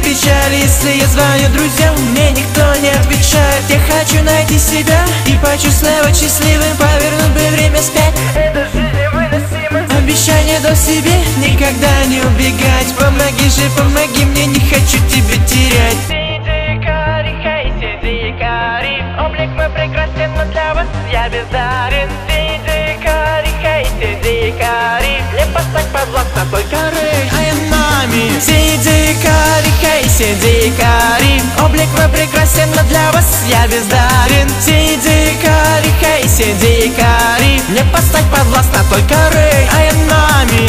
печали, если я звоню друзьям, мне никто не отвечает. Я хочу найти себя и почувствовать счастливым, повернуть бы время вспять. Это же невыносимо. Обещание дал себе никогда не убегать. Помоги же, помоги мне, не хочу тебя терять. Сидикари, хей, сидикари, облик мой прекрасен, но для вас я бездарен. Сидикари, хей, сидикари, мне поставь подвластна только рэй. I am Nami. Сидикари, хей, сидикари, облик мой прекрасен, но для вас я бездарен. Сидикари, хей, сидикари, мне поставь подвластна только рэй. I am Nami.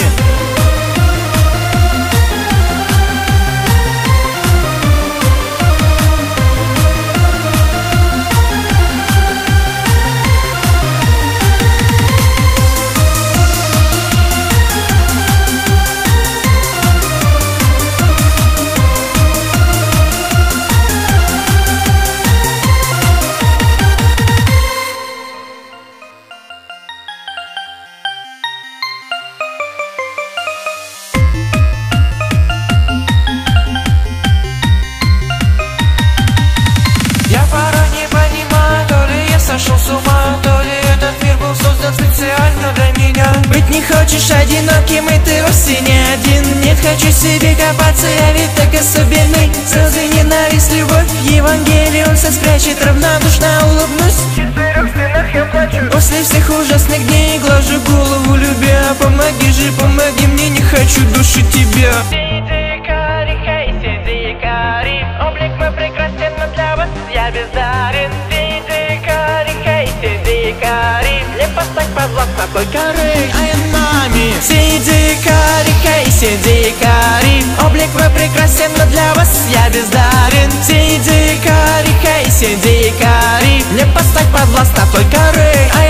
Сошел с ума, то ли этот мир был создан специально для меня. Быть не хочешь одиноким, и ты вовсе не один. Нет, хочу себе копаться, я ведь так особенный. Слезы, ненависть, любовь, Евангелие он спрячет, равнодушно улыбнусь. В 4 стенах я плачу. После всех ужасных дней глажу голову любя. Помоги же, помоги мне, не хочу душить тебя. Сидикари, хей, сидикари, облик мой прекрасен, но для вас я бездарен. Сидикари, хей, сидикари, мне поставь подвластна только рэй. I am Nami. Сидикари, хей, сидикари, облик мой прекрасен, но для вас я бездарен. Сидикари, хей, сидикари, мне поставь подвластна только рэй.